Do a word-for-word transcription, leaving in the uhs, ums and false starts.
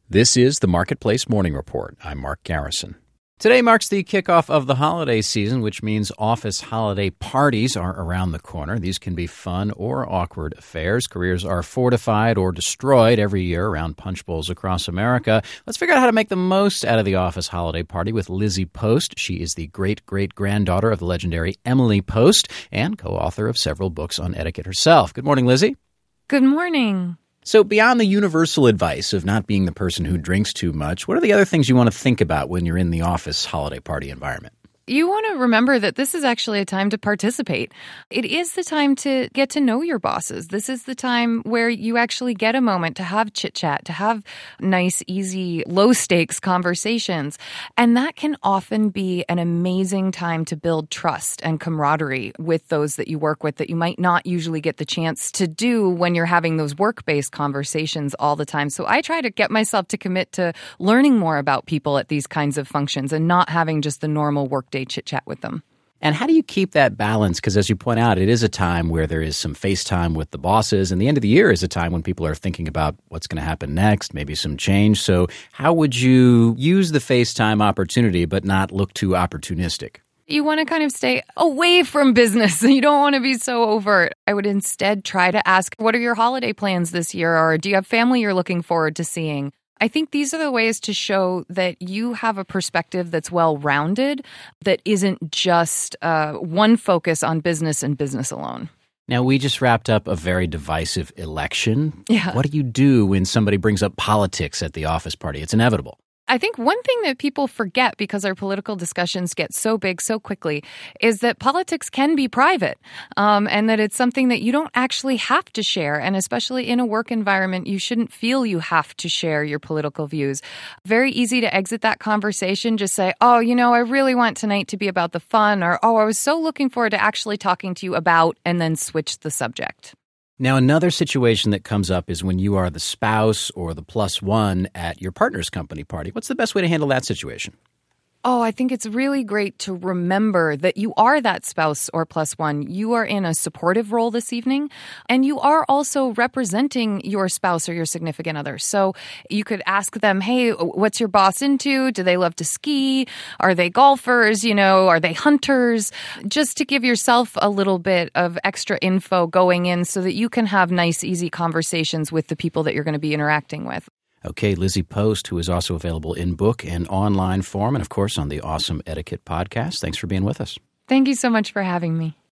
This is the Marketplace Morning Report. I'm Mark Garrison. Today marks the kickoff of the holiday season, which means office holiday parties are around the corner. These can be fun or awkward affairs. Careers are fortified or destroyed every year around punch bowls across America. Let's figure out how to make the most out of the office holiday party with Lizzie Post. She is the great-great-granddaughter of the legendary Emily Post and co-author of several books on etiquette herself. Good morning, Lizzie. Good morning. So beyond the universal advice of not being the person who drinks too much, what are the other things you want to think about when you're in the office holiday party environment? You want to remember that this is actually a time to participate. It is the time to get to know your bosses. This is the time where you actually get a moment to have chit-chat, to have nice, easy, low-stakes conversations. And that can often be an amazing time to build trust and camaraderie with those that you work with that you might not usually get the chance to do when you're having those work-based conversations all the time. So I try to get myself to commit to learning more about people at these kinds of functions and not having just the normal workday chit-chat with them. And how do you keep that balance? Because as you point out, it is a time where there is some FaceTime with the bosses, and the end of the year is a time when people are thinking about what's going to happen next, maybe some change. So how would you use the FaceTime opportunity but not look too opportunistic? You want to kind of stay away from business. You don't want to be so overt. I would instead try to ask, what are your holiday plans this year? Or do you have family you're looking forward to seeing? I think these are the ways to show that you have a perspective that's well-rounded, that isn't just uh, one focus on business and business alone. Now, we just wrapped up a very divisive election. Yeah. What do you do when somebody brings up politics at the office party? It's inevitable. I think one thing that people forget because our political discussions get so big so quickly is that politics can be private um, and that it's something that you don't actually have to share. And especially in a work environment, you shouldn't feel you have to share your political views. Very easy to exit that conversation. Just say, oh, you know, I really want tonight to be about the fun, or, oh, I was so looking forward to actually talking to you about, and then switch the subject. Now, another situation that comes up is when you are the spouse or the plus one at your partner's company party. What's the best way to handle that situation? Oh, I think it's really great to remember that you are that spouse or plus one. You are in a supportive role this evening, and you are also representing your spouse or your significant other. So you could ask them, hey, what's your boss into? Do they love to ski? Are they golfers? You know, are they hunters? Just to give yourself a little bit of extra info going in so that you can have nice, easy conversations with the people that you're going to be interacting with. Okay, Lizzie Post, who is also available in book and online form, and of course on the Awesome Etiquette podcast. Thanks for being with us. Thank you so much for having me.